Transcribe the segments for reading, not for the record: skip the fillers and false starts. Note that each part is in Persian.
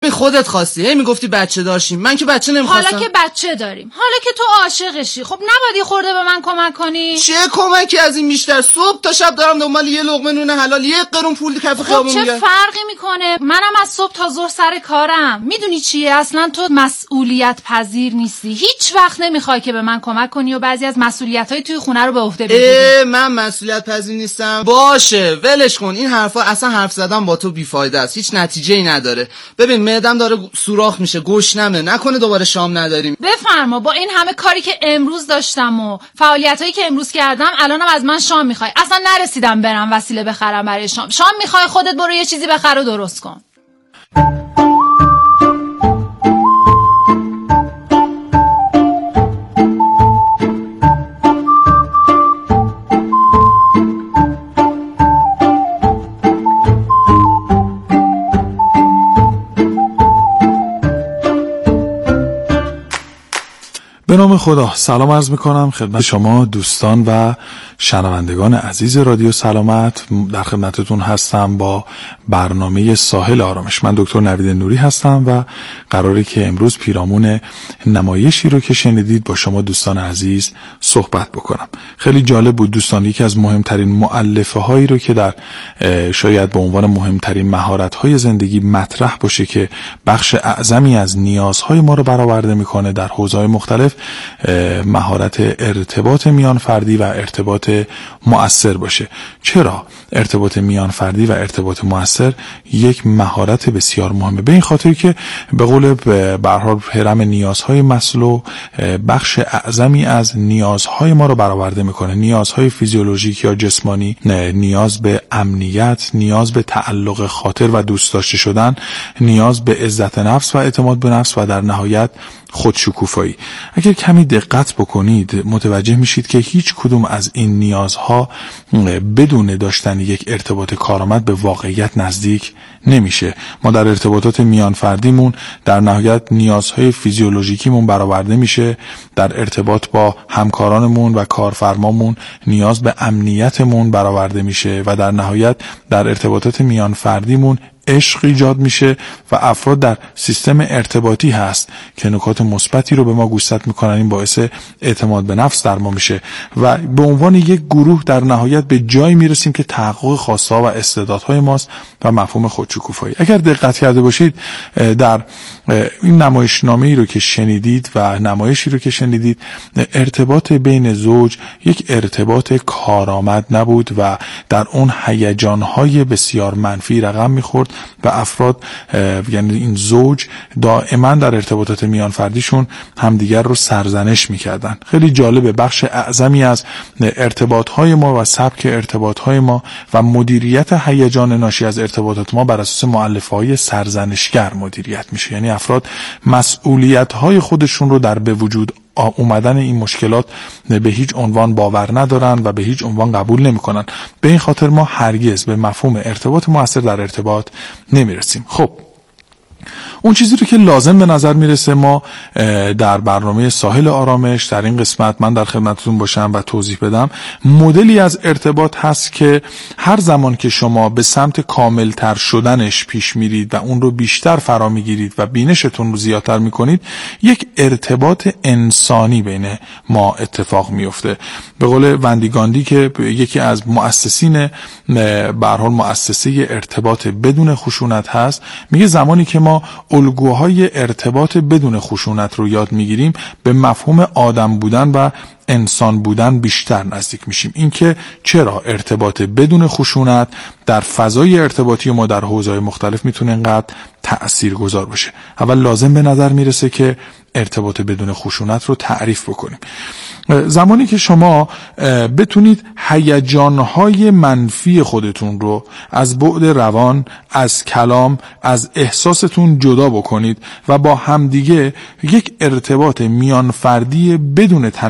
به خودت خواستی، میگفتی بچه داشتیم، من که بچه نمیخواستم. حالا که بچه داریم، حالا که تو عاشقشی، خب نباید خورده به من کمک کنی؟ چه کمکی از این بیشتر؟ صبح تا شب دارم دنبال یه لقمه نون حلال، یه قرون پول کف خیابون میگردم. چه فرقی میکنه؟ منم از صبح تا ظهر سر کارم. میدونی چیه؟ اصلا تو مسئولیت پذیر نیستی. هیچ وقت نمیخوای که به من کمک کنی و بعضی از مسئولیت‌های توی خونه رو به عهده بگیری. من مسئولیت پذیر نیستم؟ باشه ولش کن. این حرفا اصلا حرف زدن با تو بیفایده است، هیچ نتیجه‌ای نداره. ببین معدم داره سوراخ میشه، گشنمه، نکنه دوباره شام نداریم. بفرما. با این همه کاری که امروز داشتم و فعالیتایی که امروز کردم الانم از من شام میخوای؟ اصلا نرسیدم برم وسیله بخرم برای شام. شام میخوای خودت برو یه چیزی بخر و درست کن. به نام خدا سلام عرض میکنم خدمت شما دوستان و شنوندگان عزیز رادیو سلامت. در خدمتتون هستم با برنامه ساحل آرامش. من دکتر نوید نوری هستم و قراره که امروز پیرامون نمایشی رو که شنیدید با شما دوستان عزیز صحبت بکنم. خیلی جالب بود دوستان. یکی از مهمترین مؤلفه هایی رو که در شاید به عنوان مهمترین مهارت های زندگی مطرح باشه که بخش اعظمی از نیازهای ما رو برآورده میکنه در حوزه‌های مختلف، مهارت ارتباط میان فردی و ارتباط مؤثر باشه. چرا ارتباط میان فردی و ارتباط مؤثر یک مهارت بسیار مهمه؟ به این خاطر که به قول به هر حال هرم نیازهای مسلو بخش اعظمی از نیازهای ما رو برآورده میکنه. نیازهای فیزیولوژیک یا جسمانی، نیاز به امنیت، نیاز به تعلق خاطر و دوست داشته شدن، نیاز به عزت نفس و اعتماد به نفس و در نهایت خودشکوفایی. اگر کمی دقت بکنید متوجه میشید که هیچ کدوم از این نیازها بدون داشتن یک ارتباط کارآمد به واقعیت نزدیک نمیشه. ما در ارتباطات میان فردیمون در نهایت نیازهای فیزیولوژیکیمون برآورده میشه، در ارتباط با همکارانمون و کارفرمامون نیاز به امنیتمون برآورده میشه و در نهایت در ارتباطات میان فردیمون عشق ایجاد میشه و افراد در سیستم ارتباطی هست که نکات مثبتی رو به ما گوشزد میکنن. این باعث اعتماد به نفس در ما میشه و به عنوان یک گروه در نهایت به جایی میرسیم که تحقق خواسته ها و استعدادهای ماست و مفهوم خودشکوفایی. اگر دقت کرده باشید در این نمایشنامه‌ای رو که شنیدید و نمایشی رو که شنیدید، ارتباط بین زوج یک ارتباط کارآمد نبود و در اون هیجان‌های بسیار منفی رقم میخورد و افراد یعنی این زوج دائما در ارتباطات میان فردیشون همدیگر رو سرزنش میکردن. خیلی جالبه. بخش اعظمی از ارتباطهای ما و سبک ارتباطهای ما و مدیریت هیجان ناشی از ارتباطات ما بر اساس مؤلفه‌های سرزنشگر مدیریت میشه. یعنی افراد مسئولیت‌های خودشون رو در به وجود اومدن این مشکلات به هیچ عنوان باور ندارن و به هیچ عنوان قبول نمی‌کنن. به این خاطر ما هرگز به مفهوم ارتباط مؤثر در ارتباط نمیرسیم. خب اون چیزی رو که لازم به نظر میرسه ما در برنامه ساحل آرامش در این قسمت من در خدمتتون باشم و توضیح بدم، مدلی از ارتباط هست که هر زمان که شما به سمت کاملتر شدنش پیش میرید و اون رو بیشتر فرا میگیرید و بینشتون رو زیادتر میکنید، یک ارتباط انسانی بین ما اتفاق میفته. به قول وندیگاندی که یکی از مؤسسین به هر حال مؤسسه ارتباط بدون خشونت هست، میگه زمانی که ما الگوهای ارتباط بدون خشونت رو یاد میگیریم به مفهوم آدم بودن و انسان بودن بیشتر نزدیک میشیم. این که چرا ارتباط بدون خشونت در فضای ارتباطی ما در حوزه‌های مختلف میتونه اینقدر تأثیرگذار باشه. اول لازم به نظر میرسه که ارتباط بدون خشونت رو تعریف بکنیم. زمانی که شما بتونید هیجانهای منفی خودتون رو از بعد روان، از کلام، از احساستون جدا بکنید و با همدیگه یک ارتباط میان فردی بدون تنش رو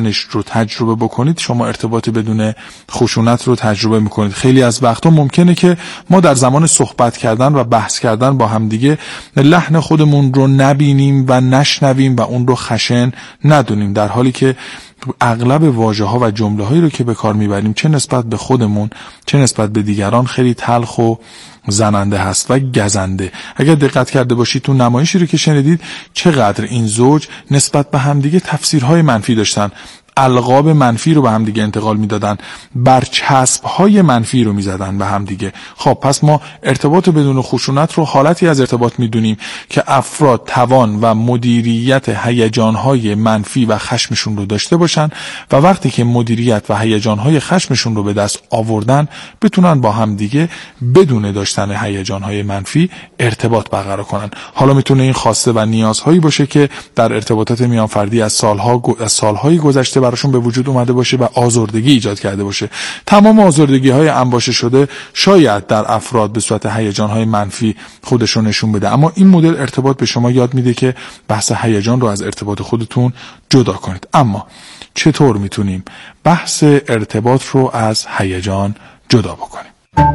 تجربه بکنید شما ارتباط بدون خشونت رو تجربه میکنید. خیلی از وقتا ممکنه که ما در زمان صحبت کردن و بحث کردن با همدیگه لحن خودمون رو نبینیم و نشنویم و اون رو خشن ندونیم، در حالی که اغلب واژه‌ها و جمله‌هایی رو که به کار میبریم چه نسبت به خودمون چه نسبت به دیگران خیلی تلخ و زننده هست و گزنده. اگر دقت کرده باشید تو نمایشی رو که شنیدید چقدر این زوج نسبت به همدیگه تفسیرهای منفی داشتن، القاب منفی رو به هم دیگه انتقال میدادن، برچسب‌های منفی رو میزدن به هم دیگه. خب پس ما ارتباط بدون خشونت رو حالتی از ارتباط میدونیم که افراد توان و مدیریت هیجان‌های منفی و خشمشون رو داشته باشن و وقتی که مدیریت و هیجان‌های خشمشون رو به دست آوردن بتونن با هم دیگه بدون داشتن هیجان‌های منفی ارتباط برقرار کنن. حالا میتونه این خواسته و نیازهایی باشه که در ارتباطات میان فردی از سالهای گذشته براشون به وجود اومده باشه و آزردگی ایجاد کرده باشه. تمام آزردگی‌های انباشته شده شاید در افراد به صورت هیجان‌های منفی خودشون نشون بده، اما این مدل ارتباط به شما یاد میده که بحث هیجان رو از ارتباط خودتون جدا کنید. اما چطور میتونیم بحث ارتباط رو از هیجان جدا بکنیم؟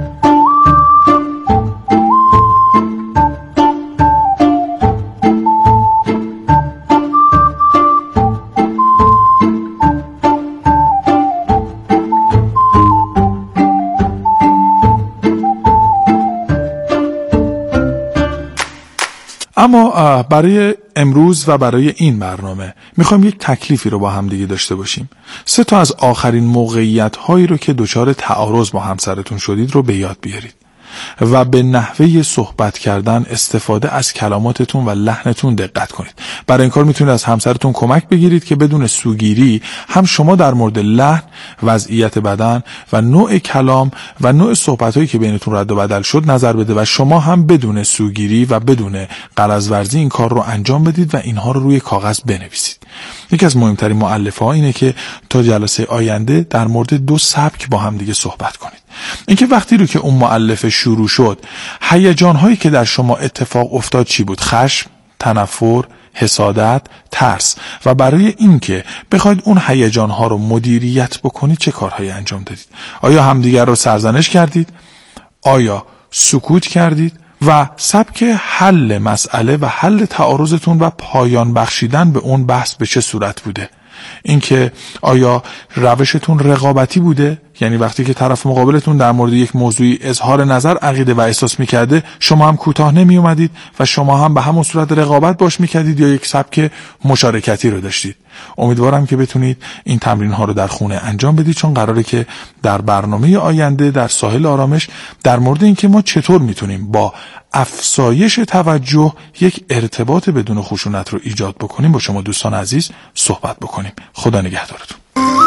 اما برای امروز و برای این برنامه میخوایم یک تکلیفی رو با هم دیگه داشته باشیم. 3 تا از آخرین موقعیت هایی رو که دچار تعارض با همسرتون شدید رو به یاد بیارید و به نحوه صحبت کردن، استفاده از کلماتتون و لحنتون دقت کنید. برای این کار میتونید از همسرتون کمک بگیرید که بدون سوگیری هم شما در مورد لحن، وضعیت بدن و نوع کلام و نوع صحبتایی که بینتون رد و بدل شد نظر بده و شما هم بدون سوگیری و بدون غرض ورزی این کار رو انجام بدید و اینها رو روی کاغذ بنویسید. یکی از مهمترین مؤلفه‌ها اینه که تا جلسه آینده در مورد 2 سبک با هم دیگه صحبت کنید. اینکه وقتی رو که اون مؤلفه شروع شد هیجان‌هایی که در شما اتفاق افتاد چی بود؟ خشم، تنفر، حسادت، ترس. و برای اینکه بخواید اون هیجان‌ها رو مدیریت بکنید چه کارهایی انجام دادید؟ آیا همدیگر رو سرزنش کردید؟ آیا سکوت کردید؟ و سبک حل مسئله و حل تعارضتون و پایان بخشیدن به اون بحث به چه صورت بوده؟ اینکه آیا روشتون رقابتی بوده؟ یعنی وقتی که طرف مقابلتون در مورد یک موضوعی اظهار نظر، عقیده و احساس میکرده شما هم کوتاه نمی اومدید و شما هم به همون صورت رقابت باش میکردید یا یک سبک مشارکتی رو داشتید؟ امیدوارم که بتونید این تمرین ها رو در خونه انجام بدید، چون قراره که در برنامه آینده در ساحل آرامش در مورد اینکه ما چطور میتونیم با افزایش توجه یک ارتباط بدون خشونت رو ایجاد بکنیم با شما دوستان عزیز صحبت بکنیم. خدا نگهدارتون.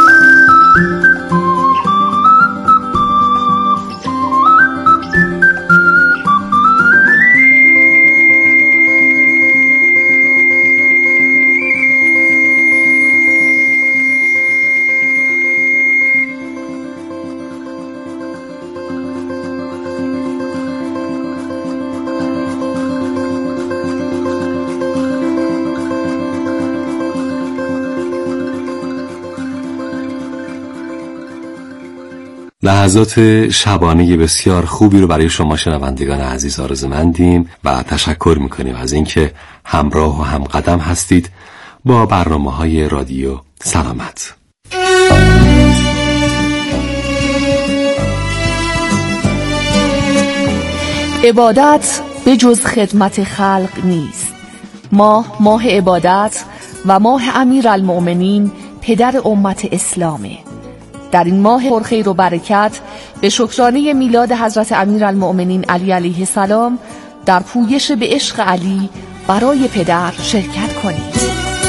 لحظات شبانه بسیار خوبی رو برای شما شنوندگان عزیز آرزومندیم و تشکر میکنیم از اینکه همراه و همقدم هستید با برنامه‌های رادیو سلامت. عبادت به جز خدمت خلق نیست. ماه عبادت و ماه امیرالمؤمنین پدر امت اسلامه. در این ماه پرخیر و برکت به شکرانه میلاد حضرت امیرالمؤمنین علی علیه السلام در پویش به عشق علی برای پدر شرکت کنید.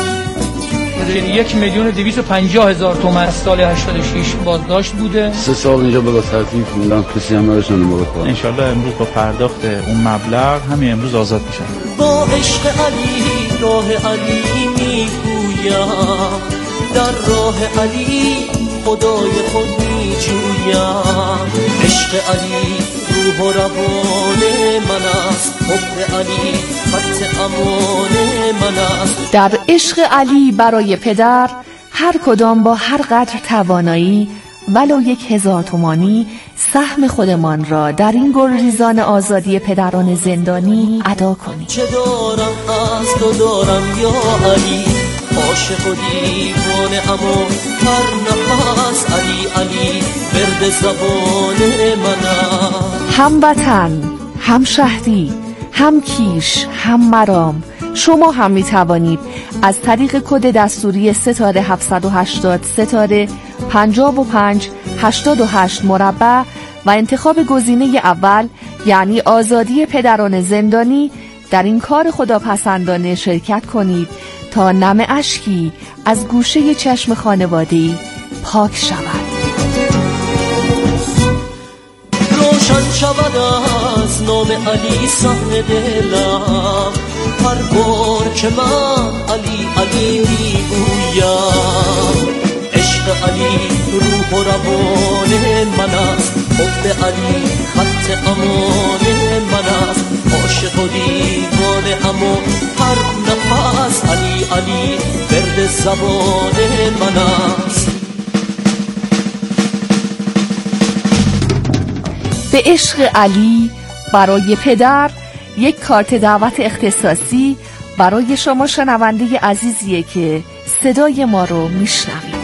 1,250,000 تومان از سال 86 بازداشت بوده. 3 سال اینجا بلا ترتیب موندم، کسی هم نداشتن ما رو کنم. انشالله امروز با پرداخت اون مبلغ همین امروز آزاد میشن. با عشق علی راه علی میگویم، در راه علی خدای خود میجویم. عشق علی روح و روان من است، حب علی خط امان من است. در عشق علی برای پدر هر کدام با هر قدر توانایی ولو 1000 تومانی سهم خودمان را در این گلریزان آزادی پدران زندانی ادا کنیم. چه دارم از تو دارم یا علی، عاشق و دیوانه اما هر نفس علی علی ورد زبان منم. هم وطن، هم شهری، هم کیش، هم مرام. شما هم می توانید از طریق کد دستوری ستاره 780 ستاره 55 88 مربع و انتخاب گزینه اول یعنی آزادی پدران زندانی در این کار خداپسندانه شرکت کنید تا نم اشکی از گوشه چشم خانواده‌ای پاک شود. روشن شود از نام علی صحن دلم، هر بار که من علی علی میگویم. عشق علی روح و روان من است، حب علی خط امان من است. عاشق و دیوانه اما هر نفس علی علی ورد زبان من است. به عشق علی برای پدر یک کارت دعوت اختصاصی برای شما شنونده عزیزیه که صدای ما رو میشنوید.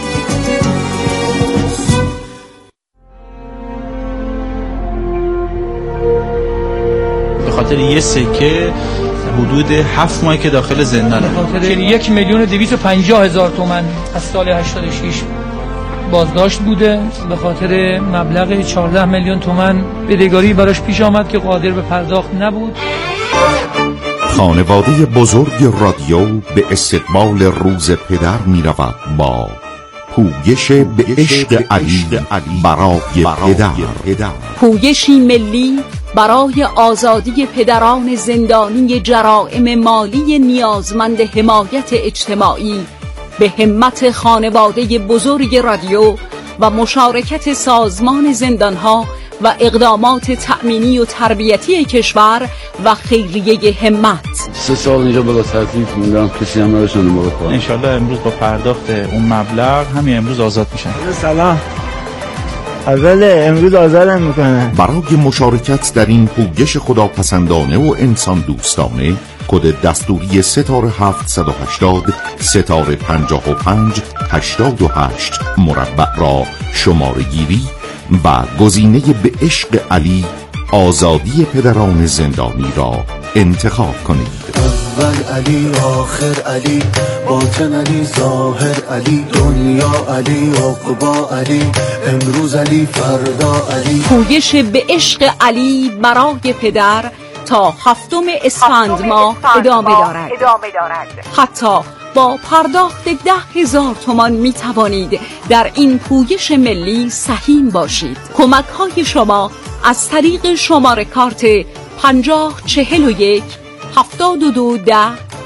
به خاطر یه سکه حدود 7 ماه که داخل زندانه. به خاطر 1,250,000 تومان از سال 86 بازداشت بوده. به خاطر مبلغ 14 میلیون تومان بدهکاری براش پیش آمد که قادر به پرداخت نبود. خانواده بزرگ رادیو به استقبال روز پدر می رود با پویش به عشق علی برای پدر. پویشی ملی برای آزادی پدران زندانی جرائم مالی نیازمند حمایت اجتماعی به همت خانواده بزرگ رادیو و مشارکت سازمان زندانها و اقدامات تأمینی و تربیتی کشور و خیریه همت. 3 سال اینجا بلا ترتیب موندم، کسی هم نداشتن ما رو کنم. انشالله امروز با پرداخت اون مبلغ همین امروز آزاد میشن. سلام، اوله امروز آزادم میکنن. برای مشارکت در این پویش خداپسندانه و انسان دوستانه کد دستوری ستاره 780 ستاره 55 88 مربع را شماره گیری و گزینه به عشق علی آزادی پدران زندانی را انتخاب کنید. اول علی، آخر علی، باطن علی، ظاهر علی، دنیا علی، عقبا علی، امروز علی، فردا علی. پویش به عشق علی برای پدر تا 7 اسفند ماه ادامه دارد. حتی با پرداخت 10,000 تومان می توانید در این پویش ملی سهیم باشید. کمک های شما از طریق شماره کارت 5041 7210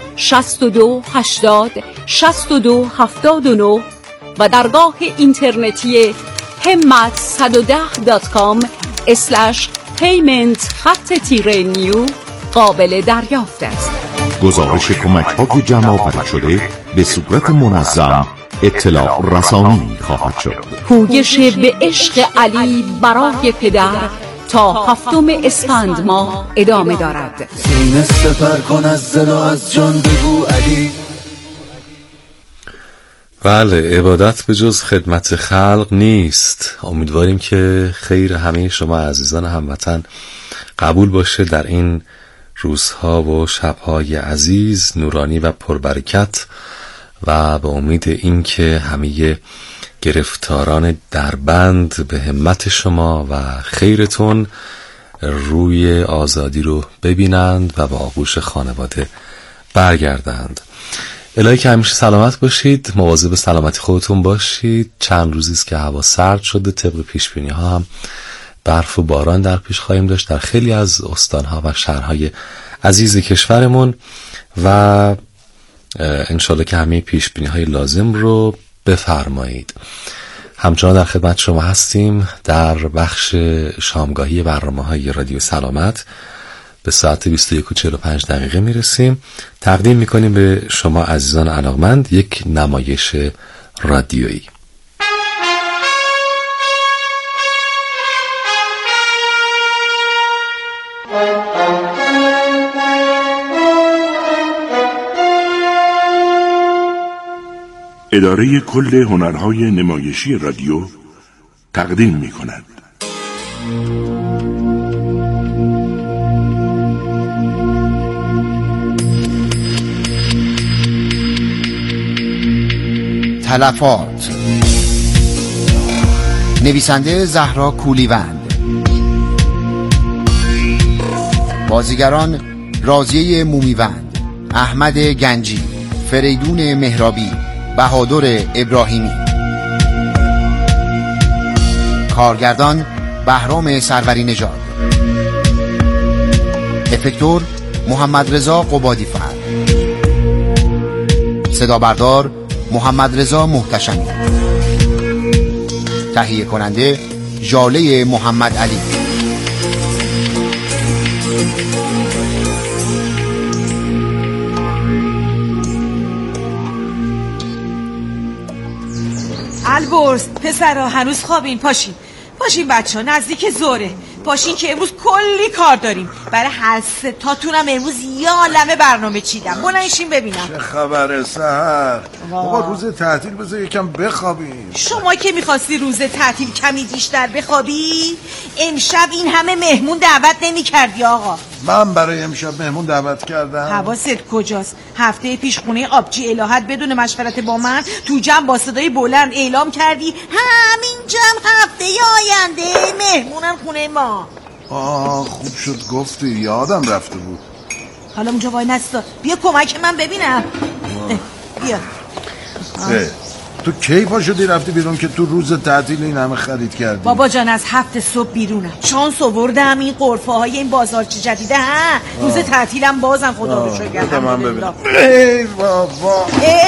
6280 6279 و درگاه اینترنتی himmat110.com/payment_new قابل دریافت است. گزارش کمک های جمع شده به صورت منظم اطلاع رسانی خواهد شد. پویش به عشق علی برای پدر تا 7 اسفند ماه ادامه دارد. سینه سپر کن از دل و از جان بگو علی. بله، عبادت به جز خدمت خلق نیست. امیدواریم که خیر همه شما عزیزان هموطن قبول باشه در این روزها و شبهای عزیز، نورانی و پربرکت، و به امید اینکه همه گرفتاران دربند به همت شما و خیرتون روی آزادی رو ببینند و با آغوش خانواده برگردند. الهی که همیشه سلامت باشید، مواظب سلامتی خودتون باشید. چند روزی است که هوا سرد شده، طبق پیش بینی ها هم برف و باران در پیش خواهیم داشت در خیلی از استانها و شهرهای عزیز کشورمون و انشالله که همه پیش بینی های لازم رو بفرمایید. همچنان در خدمت شما هستیم در بخش شامگاهی برنامه‌های رادیو سلامت. به ساعت 21:45 میرسیم. تقدیم میکنیم به شما عزیزان علاقمند یک نمایش رادیویی. اداره کل هنرهای نمایشی رادیو تقدیم می کند. تلفات. نویسنده زهرا کولیوند. بازیگران راضیه مومیوند، احمد گنجی، فریدون مهرابی، بهادر ابراهیمی. کارگردان بهرام سروری نژاد. افکتور محمد رضا قبادی فر. صدا بردار محمد رضا محتشمی. تهیه کننده ژاله محمد علی. البرز پسرها هنوز خوابین. پاشین بچه ها، نزدیک ظهره. پاشین که امروز کلی کار داریم. برای هر سه تاتونم امروز یه عالمه برنامه چیدم. بلنشین ببینم چه خبره سحر. بابا روز تعطیل بذار یکم بخوابیم. شما که میخواستی روز تعطیل کمی بیشتر بخوابی، امشب این همه مهمون دعوت نمی کردی آقا. من برای امشب مهمون دعوت کردم. حواست کجاست؟ هفته پیش خونه آبجی الهت بدون مشورت با من تو جمع با صدای بلند اعلام کردی همین جمع هفته آینده مهمونن خونه ما. خوب شد گفتی، یادم رفته بود. حالا اونجا وای نستا، بیا کمک من ببینم. بیا. تو کی پا شدی رفتی بیرون که تو روز تعطیل این همه خرید کردی؟ بابا جان از 7 صبح بیرونم. شانس آوردم این قرفه های این بازارچه جدیده ها. روز تعطیلم بازم خدا رو شکر. من ببینم. ای بابا.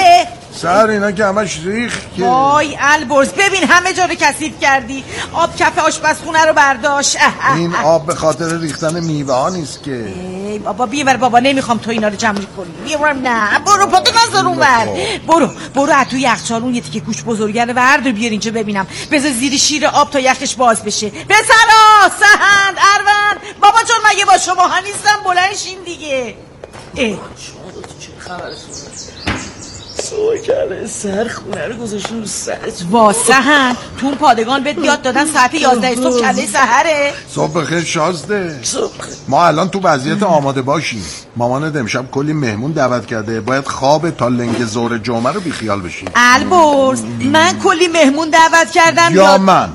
سر اینا که همش ریخ که. وای البرز ببین همه جا رو کثیف کردی. آب کف آشپزخونه رو برداشت. این آب به خاطر ریختن میوه ها نیست که. ای بابا بیار بابا، نمیخوام تو اینا رو جمع کنی. بیار. نه برو پاتو نذار اونور. برو از تو یخچال اون یه تیکه گوشت بزرگه رو ورد بیار اینجا ببینم. بذار زیر شیر آب تا یخش باز بشه. پسرا، سهند، اروند، بابا جون مگه با شما ها نیستم؟ بلنشین دیگه. شما چه خبرتونه؟ سوی کرده سر خونه رو گذاشتون رو سرت. واسهن تو اون پادگان بهت یاد دادن ساعت 11 صبح کله سحره. صبح بخیر شازده. ما الان تو وضعیت آماده باشیم. مامانت امشب کلی مهمون دعوت کرده، باید خواب تا لنگ ظهر جمعه رو بیخیال بشی. البرز من کلی مهمون دعوت کردم یا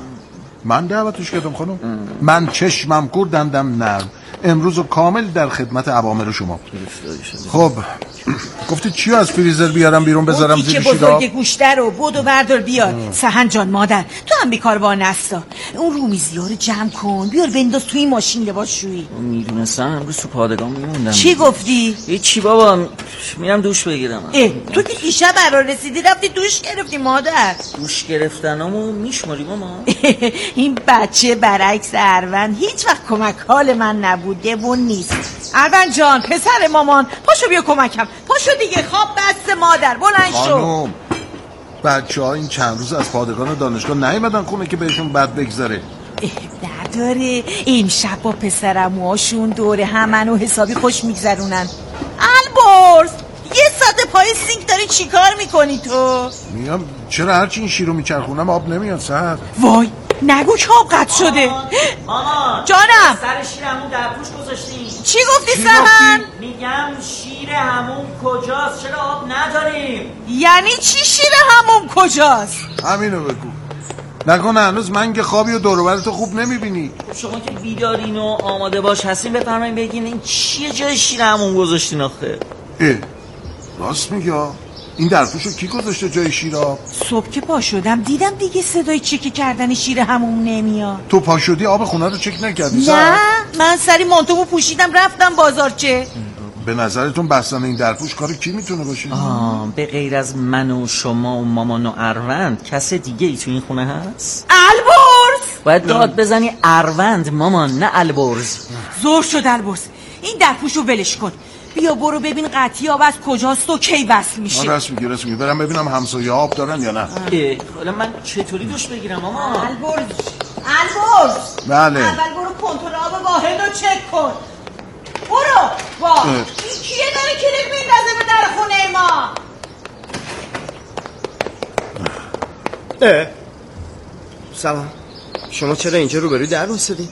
من دعوتش کردم خانم. من چشمم کور دندم نرم. امروز کامل در خدمت اوامر شما. خب گفتی چی از فریزر بیارم بیرون بذارم زیر شیراب؟ بزرگ گوشته رو بودو بردار بیار. سهن جان مادر تو هم بیکار با نستا. اون رومیزی ها رو جمع کن بیار بنداز توی این ماشین لباس شویی. میدونستم امروز تو پادگان میموندم. چی گفتی؟ چی بابا، میرم دوش بگیرم. تو که دیشب برا رسیدی رفتی دوش گرفتی مادر. دوش گرفتنامو میشماری ماما؟ این بچه برعکس اروند هیچ وقت کمک حال من نبوده و نیست. اروند جان پسر مامان پاشو بیا کمکم. پاشو دیگه، خواب بس مادر. بلند شو. خانم بچه ها این چند روز از پادگان دانشگاه نیومدن خونه که بهشون بد بگذره. نداره، امشب با پسرموهاشون دوره همنو حسابی خوش میگذرونن. البرز یه ساعت پای سینک داری چی کار میکنی تو؟ میگم چرا هرچی این شیر رو میچرخونم آب نمیاد سحر؟ وای نگو که آب قطع شده. ماما جانم سر شیر همون در پوش گذاشتیم. چی گفتی سهن؟ میگم شیر همون کجاست؟ چرا آب نداریم؟ یعنی چی شیر همون کجاست؟ همینو بگو. نکنه هنوز منگ خوابی و دور و برتو خوب نمیبینی؟ شما که بیدارین و آماده باش هستین بفرمایین بگین این چیه جای شیر همون گذاشتین آخه؟ راست میگه. این درپوشو کی گذاشته جای شیراب؟ صبح که پا شدم دیدم دیگه صدای چکی کردن شیر همون نمیاد. تو پا شدی آب خونه رو چک نکردی؟ نه من سری مانتومو پوشیدم رفتم بازارچه. به نظرتون بستن این درپوش کار کی میتونه باشه؟ به غیر از من و شما و مامان و اروند کس دیگه ای تو این خونه هست؟ البرز باید داد بزنی اروند مامان نه البرز. زور شد البرز. این درپوشو ولش کن. بیا برو ببین قطعی آب از کجاست و کی وصل میشه. راست میگی برم ببینم همسایه آب دارن یا نه. حالا من چطوری دوش بگیرم ماما؟ البرز بله. اول برو کنترل آب واحد رو چک کن. برو این کیه داره کلید میندازه به در خونه ما؟ سلام، شما چرا اینجا روبروی در واسدین؟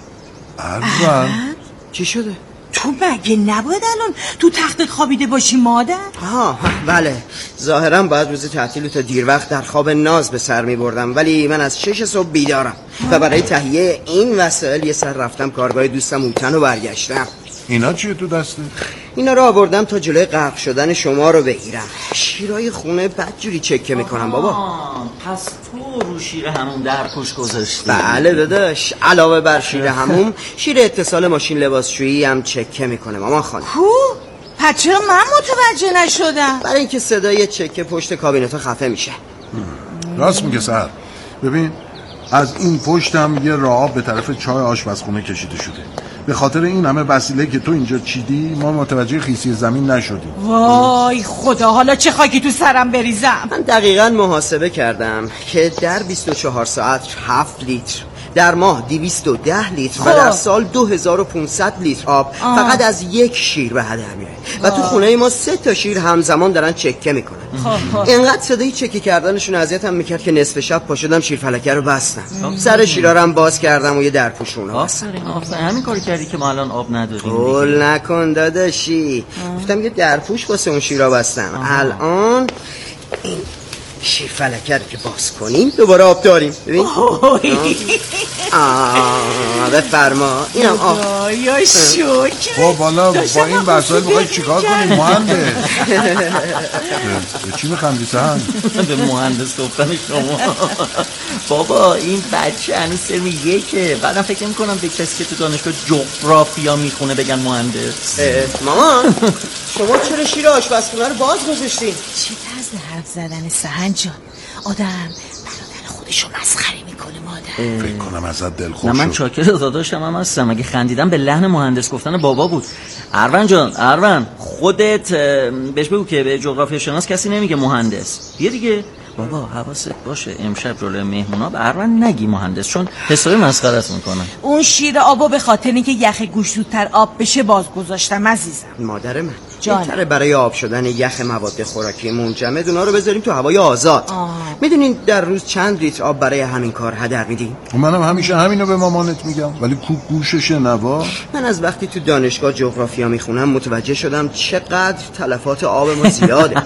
چی شده؟ تو مگه نباید الان تو تختت خوابیده باشی مادر؟ بله، ظاهرا باید روز تعطیل تا دیر وقت در خواب ناز به سر می بردم، ولی من از 6 صبح بیدارم و برای تهیه این وسایل یه سر رفتم کارگاه دوستم اوتن و برگشتم. اینا چیه تو دسته؟ اینا رو آوردم تا جلوی غرق شدن شما رو بگیرم. شیرای خونه بدجوری چکه میکنم بابا. پس تو رو شیر هموم در پوش گذاشتی؟ بله داداش، علاوه بر شیر هموم شیر اتصال ماشین لباسشویی هم چکه میکنه مامان خانم. پس چرا من متوجه نشدم؟ برای اینکه صدای چکه پشت کابینت خفه میشه. راست میگه سر. ببین از این پشتم یه راه به طرف چای آشپزخونه کشیده شده. به خاطر این همه وسیله که تو اینجا چیدی ما متوجه خیسی زمین نشدیم. وای خدا، حالا چه خاکی تو سرم بریزم؟ من دقیقاً محاسبه کردم که در 24 ساعت 7 لیتر، در ماه 210 لیتر و در سال 2500 لیتر آب فقط از یک شیر به هدر میره و تو خونه ما 3 تا شیر همزمان دارن چکه میکنن. اینقدر صدای چکه کردنشون اذیتم میکرد که نصف شب پا شدم شیر فلکه رو بستم. سر شیرا رو هم باز کردم و یه درپوشون رو بستم. همین کاری کردی که ما الان آب نداریم. قول نکن داداشی، گفتم یه درپوش واسه اون شیرا بستم. الان این شیر فلکه رو که باز کنیم دوباره آب داریم. ببین بفرما اینم آب. یا شکر. خب حالا با این وسایل میخوای چیکار کنیم مهندس؟ چی میخندی سهن؟ به مهندس گفتن شما. بابا این بچه هنوز ترم 1 بعدم فکر میکنم به کسی که تو دانشگاه جغرافیا میخونه بگن مهندس. مامان شما چرا شیر آشپزخونه رو باز گذاشتین؟ چه طرز حرف زدن سهن جان؟ آدم برادر خودشو مسخره میکنه مادر. فکر کنم ازت دلخوش نه من چاکر داداشم هم هستم. اگه خندیدم به لحن مهندس گفتن بابا بود. اروان جان، اروان خودت بهش بگو که به جغرافیا شناس کسی نمیگه مهندس. بیا دیگه بابا حواست باشه امشب جلوی مهمونا به اروان نگی مهندس، چون حسابی مسخره‌ات میکنن. اون شیر آبو به خاطر اینکه یخ گوش زودتر آب بشه باز گذاشتم عزیزم. مادر من بهتره برای آب شدن یخ مواد خوراکی منجمد اونا رو بذاریم تو هوای آزاد. میدونین در روز چند لیتر آب برای همین کار هدر میدیم؟ منم همیشه همینو به مامانت میگم، ولی کو گوش شنوا. من از وقتی تو دانشگاه جغرافیا میخونم متوجه شدم چقدر تلفات آب ما زیاده.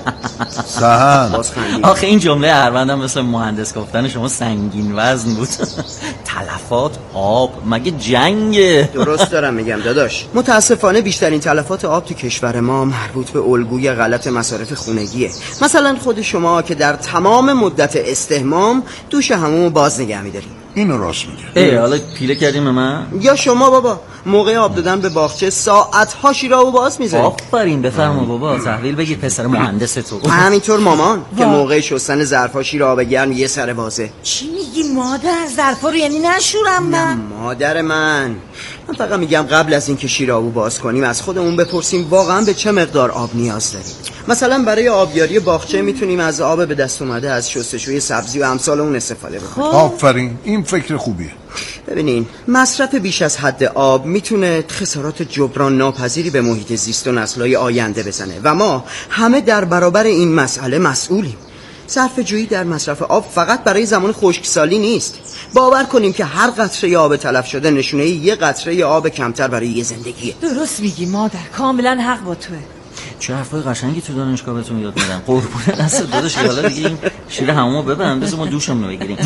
سهن آخه این جمله اروندم مثل مهندس گفتن شما سنگین وزن بود. تلفات آب مگه جنگه؟ درست دارم میگم داداش. متاسفانه بیشترین تلفات آب تو کشور ما مربوط به الگوی غلط مصارف خونگیه. مثلا خود شما که در تمام مدت استحمام دوش همومو باز نگه می‌دارین. اینو راست میگه. حالا پیله کردیم به من؟ یا شما بابا موقع آب دادن به باغچه ساعت‌ها شیرابو باز می‌ذارین. آفرین بفرما بابا، تحویل بگیر پسر مهندس تو. همینطور مامان که موقع شستن ظرفا شیر آب گرم یه سر بازه. چی میگی مادر؟ ظرفا رو یعنی نشورم من؟ مادر من فقط میگم قبل از اینکه شیرابو باز کنیم از خودمون بپرسیم واقعا به چه مقدار آب نیاز داریم. مثلا برای آبیاری باغچه میتونیم از آب به دست اومده از شستشوی سبزی و امثال اون استفاده بکنیم. آفرین، این فکر خوبیه. ببینین مصرف بیش از حد آب میتونه خسارات جبران ناپذیری به محیط زیست و نسل‌های آینده بزنه و ما همه در برابر این مسئله مسئولیم. صرف جویی در مصرف آب فقط برای زمان خشکسالی نیست. باور کنیم که هر قطره آب تلف شده نشونه یه قطره آب کمتر برای یه زندگیه. درست میگی مادر، کاملا حق با توه. چه حرفای قشنگی تو دانشگاه بهتون یاد میدم. قربون دست داداش حالا دیگه این شیر همومو ببرم بذار ما دوشمون رو بگیریم.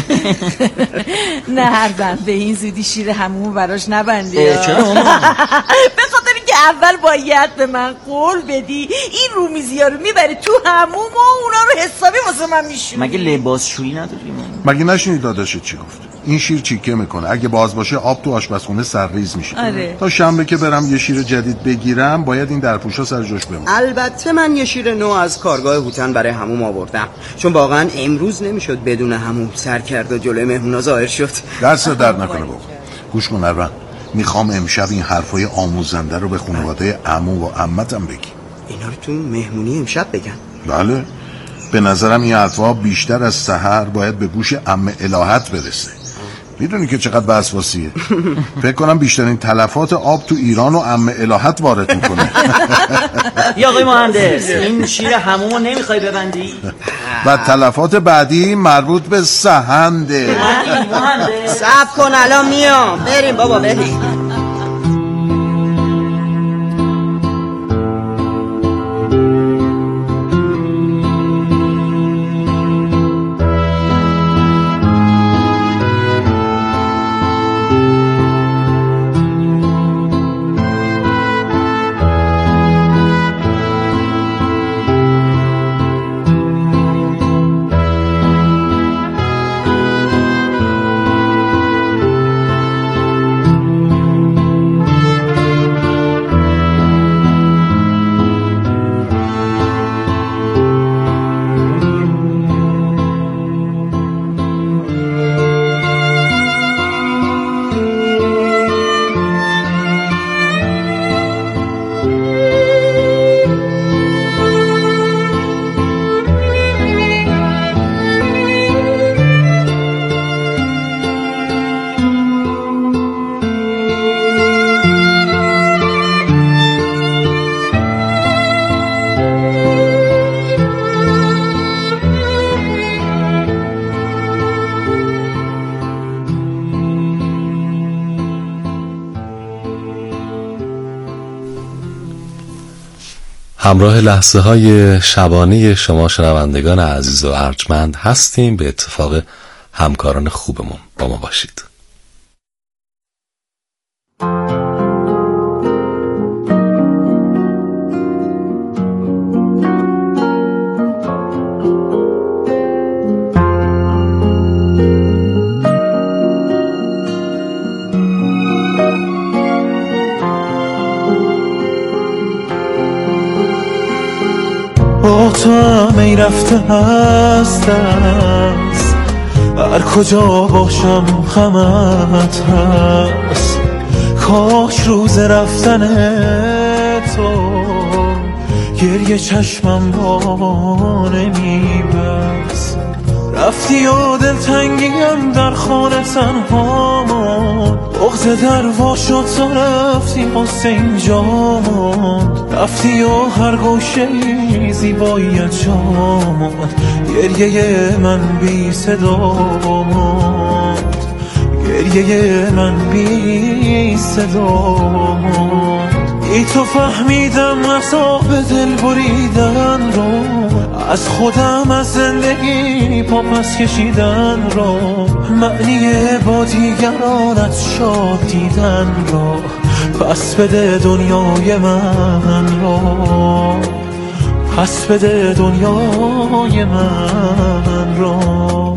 نه هر بند به این زودی شیر همومو براش نبندی. چرا مامان؟ به خاطر اینکه اول باید به من قول بدی این رومیزی‌ها رو میبری تو هموم و اونا رو حسابی واسه من میشونی. مگه لباسشویی نداریم؟ مگه نشنیدی داداشت چی گفت؟ این شیر چیکه میکنه، اگه باز باشه آب تو آشپزخونه سرریز میشه. تا شنبه که برم یه شیر جدید بگیرم باید این درپوشا سر جاش بمونه. البته من یه شیر نو از کارگاه هوتن برای هموم آوردم، چون واقعا امروز نمیشد بدون هموم سر کرد و جلوی مهمونا ظاهر شد. دست درد نکنه بابا. گوش کن اروان، میخوام امشب این حرفای آموزنده رو به خانواده عمو و عمتم بگی. اینا رو تو مهمونی امشب بگن؟ بله، به نظرم این حرفا بیشتر از سحر باید به گوش عمه الهت برسه. میدونی که چقدر وسواسیه. فکر کنم بیشترین تلفات آب تو ایران و عمه الهت وارد میکنه. یا آقای مهندس، این شیر حمومو نمیخوای ببندی؟ و تلفات بعدی مربوط به سهنده. مهندس صبر کن الان میام. بریم بابا بریم. همراه لحظه های شبانه شما شنوندگان عزیز و ارجمند هستیم. به اتفاق همکاران خوبمون با ما باشید. با تو هم ای رفته هست، هر کجا باشم غمت هست. کاش روز رفتن تو گریه چشمم با نمیبست. رفتی و دلتنگیم در خانه تنها ماند، بغض در وا شد تا رفتی واسه اینجا ماند. رفتی و هر گوشه‌ای زیباییت جا ماند، گریه من بی صدا ماند، گریه من بی صدا ماند. ای تو فهمیدم عذاب دل بریدن رو، از خودم از زندگی پا پس کشیدن رو، معنی با دیگرانت شاد دیدن رو. پس بده دنیای من رو، پس بده دنیای من رو.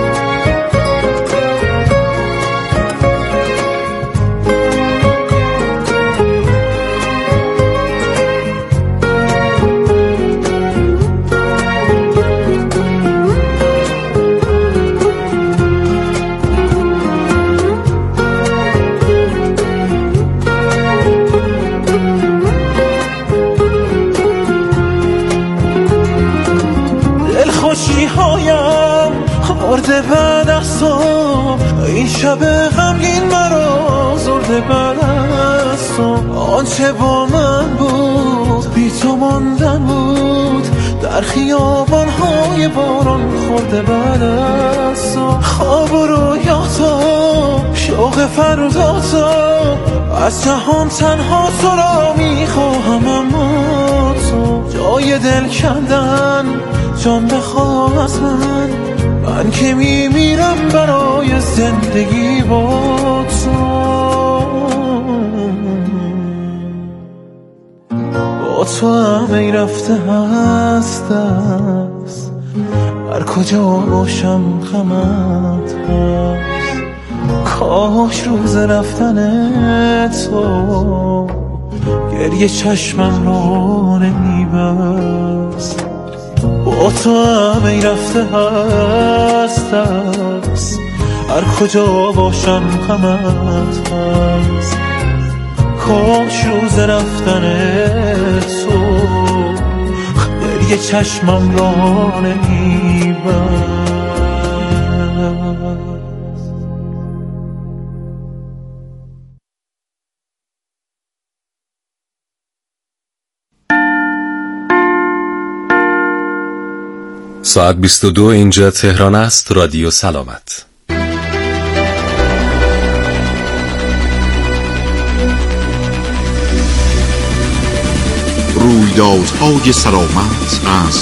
خورده بعد از صبح این شب غمگین مرا زرده بعد از صبح. آنچه با من بود بی تو ماندن بود، در خیابان‌های باران خورده بعد از صبح. خواب و رویاتا شوق فرداتا، از جهان تنها تو را میخواهم اما تو جای دل کندن جان بخواه از من که میمیرم برای زندگی با تو. با تو هم ای رفته هست، هر کجا باشم غمت هست. کاش روز رفتن تو گریه چشمم رو نمیبست. با تو هم ای رفته هست، هر کجا باشم غمت هست. کاش روز رفتن تو دیگه چشمم را نمیبست. ساعت 22 اینجا تهران است. رادیو سلامت. رویدادهای سلامت از